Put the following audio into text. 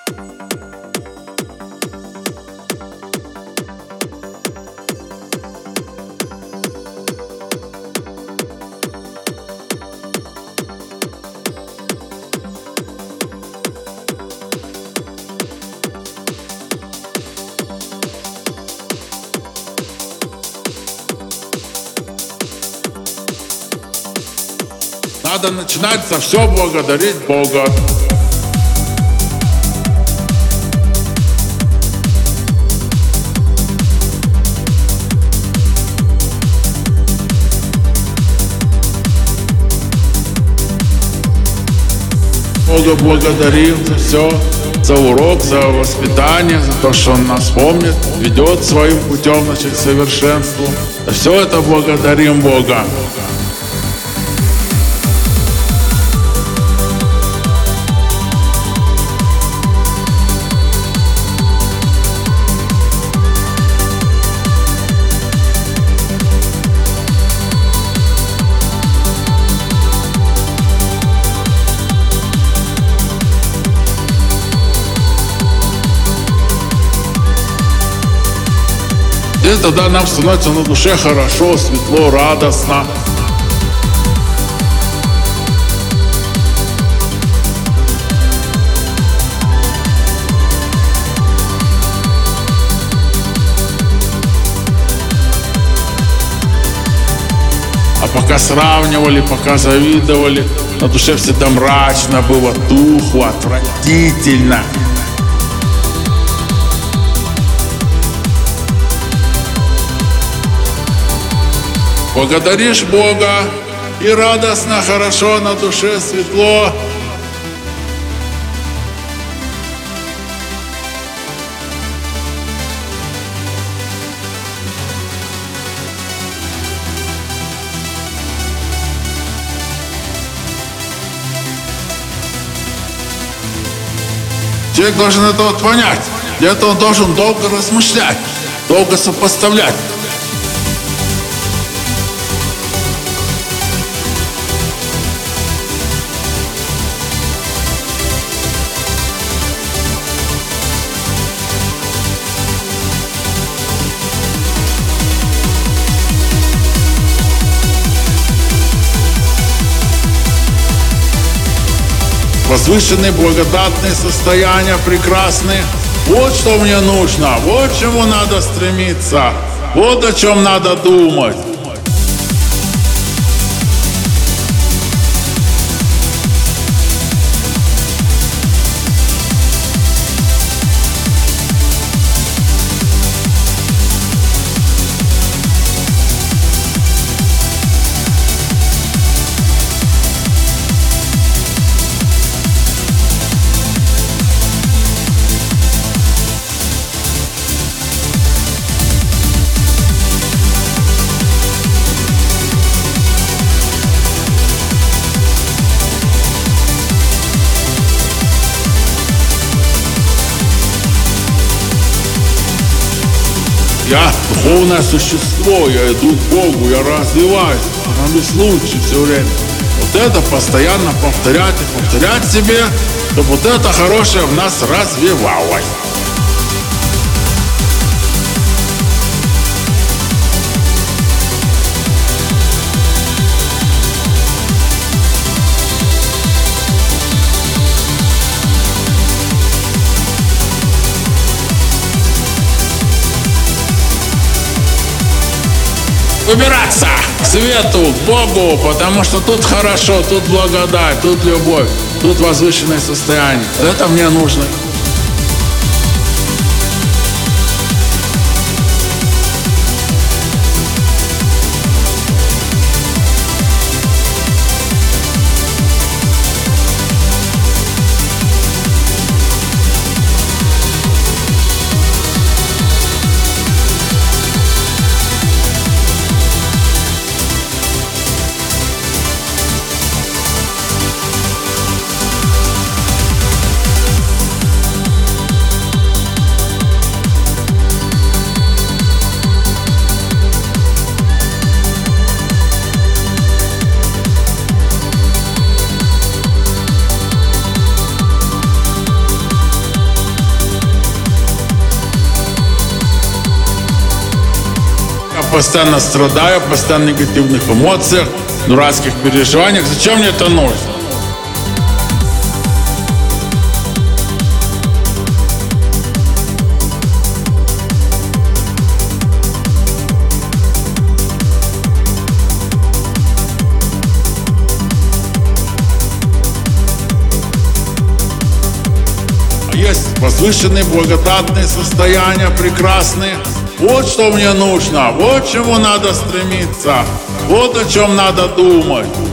Надо начинать за все благодарить Бога. Бога благодарим за все, за урок, за воспитание, за то, что Он нас помнит, ведет своим путем, значит, к совершенству. За все это благодарим Бога. И тогда нам становится на душе хорошо, светло, радостно. А пока сравнивали, пока завидовали, на душе всегда мрачно было, тухло, отвратительно. Благодаришь Бога, и радостно, хорошо, на душе светло. Человек должен это вот понять. Для этого он должен долго размышлять, долго сопоставлять. Возвышенные, благодатные состояния, прекрасные. Вот что мне нужно, вот к чему надо стремиться, вот о чем надо думать. Я духовное существо, я иду к Богу, я развиваюсь, становлюсь лучше все время. Вот это постоянно повторять и повторять себе, чтобы вот это хорошее в нас развивалось. Выбираться к свету, к Богу, потому что тут хорошо, тут благодать, тут любовь, тут возвышенное состояние. Это мне нужно. постоянно страдаю, постоянно в негативных эмоциях, дурацких переживаниях. Зачем мне это нужно? Есть возвышенные, благодатные состояния, прекрасные. Вот что мне нужно, вот к чему надо стремиться, вот о чем надо думать.